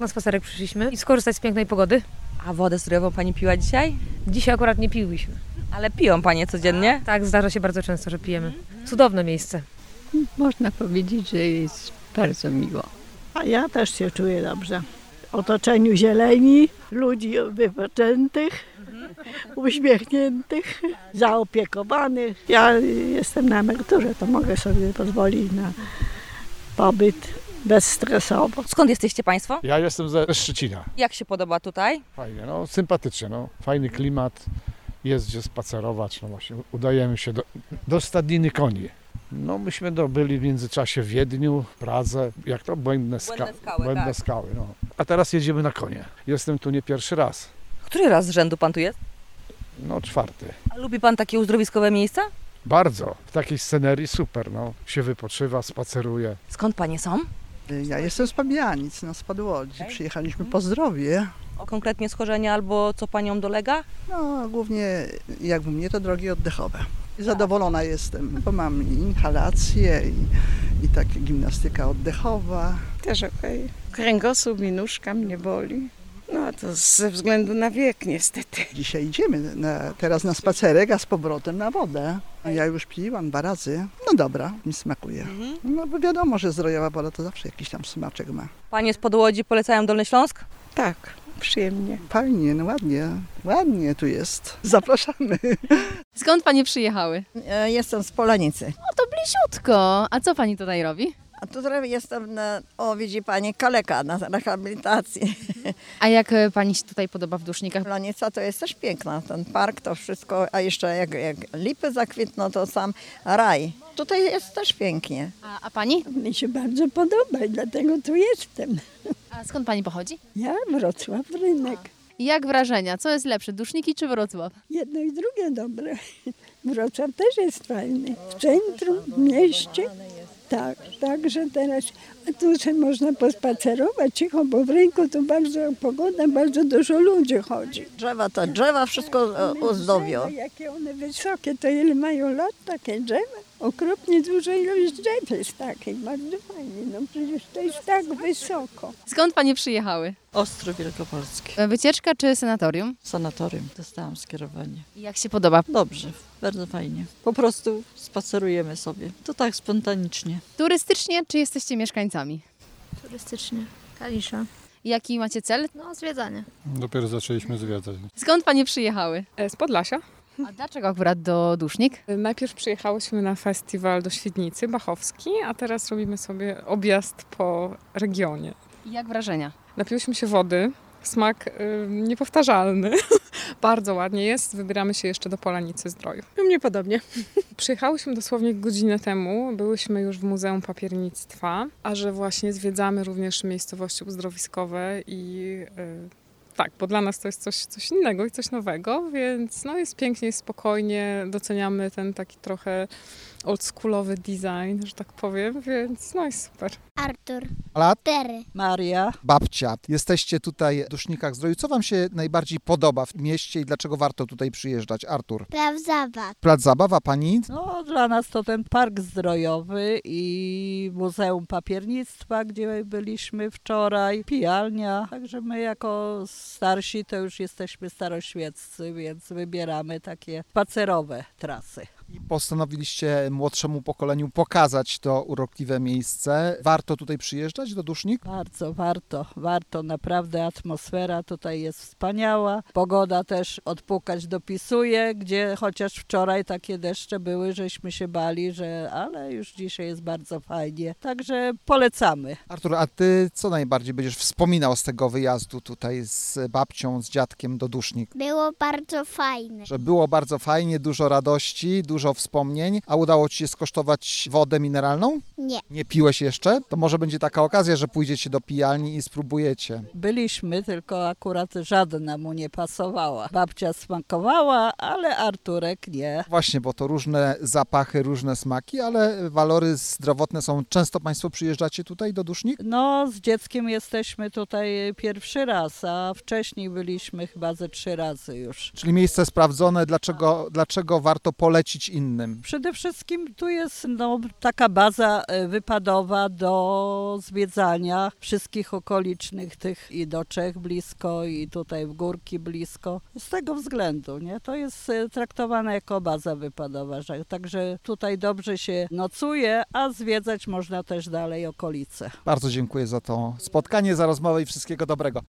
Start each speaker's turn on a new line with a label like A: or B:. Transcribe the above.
A: Na spacerek przyszliśmy i skorzystać z pięknej pogody.
B: A wodę zdrową pani piła dzisiaj?
A: Dzisiaj akurat nie piłyśmy.
B: Ale piją panie codziennie?
A: Tak, zdarza się bardzo często, że pijemy. Cudowne miejsce.
C: Można powiedzieć, że jest bardzo miło.
D: A ja też się czuję dobrze. W otoczeniu zieleni, ludzi wypoczętych, uśmiechniętych, zaopiekowanych. Ja jestem na emeryturze, to mogę sobie pozwolić na pobyt bezstresowo.
B: Skąd jesteście państwo?
E: Ja jestem ze Szczecina.
B: Jak się podoba tutaj?
E: Fajnie, sympatycznie, fajny klimat, jest gdzie spacerować, właśnie udajemy się do stadniny koni. Myśmy byli w międzyczasie w Wiedniu, Pradze, jak to? Błędne skały. A teraz jedziemy na konie. Jestem tu nie pierwszy raz.
B: Który raz z rzędu pan tu jest?
E: 4.
B: A lubi pan takie uzdrowiskowe miejsca?
E: Bardzo. W takiej scenerii super, się wypoczywa, spaceruje.
B: Skąd panie są?
F: Ja jestem z Pabianic, z Podłodzi. Przyjechaliśmy po zdrowie.
B: O konkretnie schorzenia albo co paniom dolega?
F: Głównie jak u mnie to drogi oddechowe. Zadowolona jestem, bo mam i inhalację i takie gimnastyka oddechowa.
G: Też okej. Kręgosłup i nóżka mnie boli. A to ze względu na wiek niestety.
F: Dzisiaj idziemy teraz na spacerek, a z powrotem na wodę. Ja już piłam 2 razy. Dobra, mi smakuje. Bo wiadomo, że zdrojowa woda to zawsze jakiś tam smaczek ma.
B: Panie z Podłodzi polecają Dolny Śląsk?
G: Tak, przyjemnie.
F: Fajnie, ładnie tu jest. Zapraszamy.
H: Skąd panie przyjechały?
I: Jestem z Polanicy.
H: To bliziutko. A co pani tutaj robi?
I: A tutaj jestem widzi pani, kaleka na rehabilitacji.
H: A jak pani się tutaj podoba w Dusznikach?
I: Polanica to jest też piękna, ten park, to wszystko, a jeszcze jak lipy zakwitną, to sam raj. Tutaj jest też pięknie.
H: A pani?
D: Mi się bardzo podoba i dlatego tu jestem.
H: A skąd pani pochodzi?
D: Ja Wrocław, Rynek.
H: Jak wrażenia? Co jest lepsze, Duszniki czy Wrocław?
D: Jedno i drugie dobre. Wrocław też jest fajny. W centrum, w mieście. Tak, także teraz tu się można pospacerować cicho, bo w rynku to pogoda, bardzo dużo ludzi chodzi.
I: Drzewa wszystko uzdobią.
D: Jakie one wysokie, to ile mają lat takie drzewa? Okropnie duża ilość drzew jest takiej, bardzo fajnie, przecież to jest tak wysoko.
H: Skąd panie przyjechały?
J: Ostrów Wielkopolski.
H: Wycieczka czy sanatorium?
J: Sanatorium. Dostałam skierowanie.
H: I jak się podoba?
J: Dobrze, bardzo fajnie. Po prostu spacerujemy sobie. To tak spontanicznie.
H: Turystycznie czy jesteście mieszkańcami?
K: Turystycznie. Kalisza.
H: Jaki macie cel?
K: Zwiedzanie.
L: Dopiero zaczęliśmy zwiedzać.
H: Skąd panie przyjechały?
M: Z Podlasia.
H: A dlaczego akurat do Dusznik?
M: Najpierw przyjechałyśmy na festiwal do Świdnicy, Bachowski, a teraz robimy sobie objazd po regionie.
H: I jak wrażenia?
M: Napiłyśmy się wody, smak niepowtarzalny. Bardzo ładnie jest, wybieramy się jeszcze do Polanicy Zdroju.
N: Mnie podobnie.
M: Przyjechałyśmy dosłownie godzinę temu, byłyśmy już w Muzeum Papiernictwa, a że właśnie zwiedzamy również miejscowości uzdrowiskowe i tak, bo dla nas to jest coś innego i coś nowego, więc jest pięknie, jest spokojnie, doceniamy ten taki trochę oldschoolowy design, że tak powiem, więc jest super.
O: Artur.
P: Lat?
O: 4.
P: Maria. Babcia. Jesteście tutaj w Dusznikach Zdroju. Co wam się najbardziej podoba w mieście i dlaczego warto tutaj przyjeżdżać? Artur.
O: Plac zabaw.
P: Plac zabaw, a pani?
Q: Dla nas to ten park zdrojowy i Muzeum Papiernictwa, gdzie byliśmy wczoraj, pijalnia. Także my jako starsi to już jesteśmy staroświeccy, więc wybieramy takie spacerowe trasy.
P: I postanowiliście młodszemu pokoleniu pokazać to urokliwe miejsce. Warto tutaj przyjeżdżać do Dusznik?
Q: Bardzo, warto. Naprawdę atmosfera tutaj jest wspaniała. Pogoda też odpukać dopisuje, gdzie chociaż wczoraj takie deszcze były, żeśmy się bali, ale już dzisiaj jest bardzo fajnie. Także polecamy.
P: Artur, a ty co najbardziej będziesz wspominał z tego wyjazdu tutaj z babcią, z dziadkiem do Dusznik?
O: Było bardzo fajne.
P: Że było bardzo fajnie, dużo radości, dużo wspomnień. A udało ci się skosztować wodę mineralną?
O: Nie.
P: Nie piłeś jeszcze? To może będzie taka okazja, że pójdziecie do pijalni i spróbujecie.
Q: Byliśmy, tylko akurat żadna mu nie pasowała. Babcia smakowała, ale Arturek nie.
P: Właśnie, bo to różne zapachy, różne smaki, ale walory zdrowotne są. Często państwo przyjeżdżacie tutaj do Dusznik?
Q: Z dzieckiem jesteśmy tutaj pierwszy raz, a wcześniej byliśmy chyba ze 3 razy już.
P: Czyli miejsce sprawdzone, dlaczego warto polecić innym?
Q: Przede wszystkim tu jest taka baza wypadowa do zwiedzania wszystkich okolicznych tych i do Czech blisko i tutaj w Górki blisko. Z tego względu, nie? To jest traktowane jako baza wypadowa, także tutaj dobrze się nocuje, a zwiedzać można też dalej okolice.
P: Bardzo dziękuję za to spotkanie, za rozmowę i wszystkiego dobrego.